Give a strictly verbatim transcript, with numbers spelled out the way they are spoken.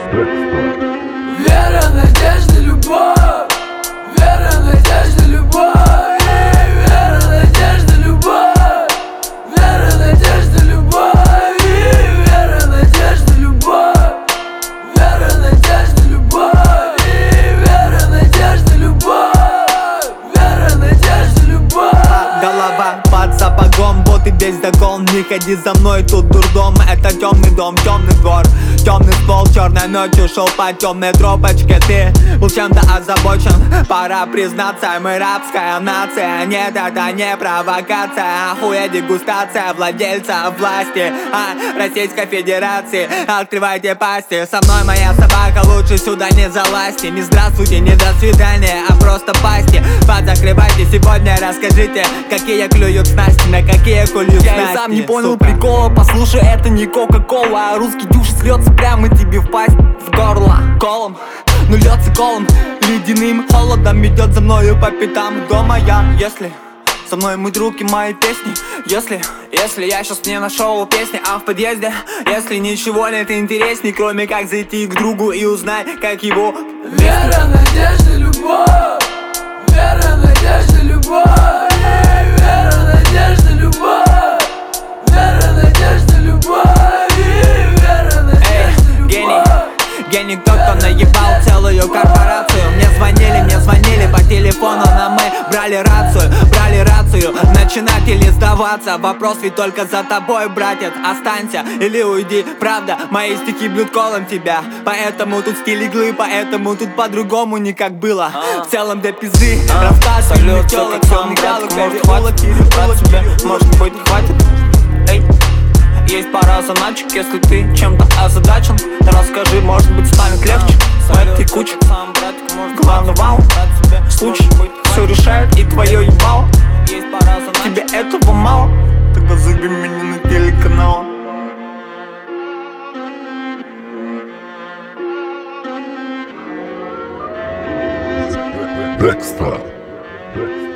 Вера, надежда, любовь. Вера, надежда, любовь. Вера, надежда, любовь. Вера, надежда, любовь. Вера, надежда, любовь. Вера, надежда, любовь. Вера, надежда, любовь. Вера, надежда, любовь. Голова под сапогом, вот и весь закон. Не ходи за мной, тут дурдом. Это темный дом, темный двор, темный ствол. Черной ночью шел по темной тропочке. Ты был чем-то озабочен, пора признаться. Мы рабская нация, нет, это не провокация. Охуя дегустация владельца власти, а, Российской Федерации. Открывайте пасти, со мной моя собака, лучше сюда не залазьте. Не здравствуйте, не до свидания, а просто пасти. Подзакрывайте сегодня, расскажите, какие клюют снасти, на какие клюют снасти. Я и сам не понял прикола, послушай, это не кока-кола, а русский дюшес льется прямо тебе в пасть, в горло колом. Ну льется колом, ледяным холодом идет за мною по пятам. Дома я, если со мной мыть руки мои песни. Если, если я сейчас не нашел песни, а в подъезде, если ничего нет интересней, кроме как зайти к другу и узнать, как его. Вера, надежда, любовь. Вера, надежда, любовь. Вера, надежда, любовь. Вера, надежда, любовь. Вера, надежда, любовь. Гений, кто-то наебал целую корпорацию. Мне звонили, мне звонили по телефону, но мы брали рацию, брали рацию. Начинать или сдаваться, вопрос ведь только за тобой, братец. Останься или уйди, правда, мои стихи бьют колом тебя. Поэтому тут стиль иглы, поэтому тут по-другому не как было. В целом для пизды, рассказ, фильмы, телок, сам галок, может хватит, может быть хватит. Эй. Есть пара заначек, если ты чем-то озадачен, расскажи, может быть станет легче. В этой куче главный вал, случай все решает и твое ебало. Тебе этого мало? Тогда займи меня на телеканал. Dexter.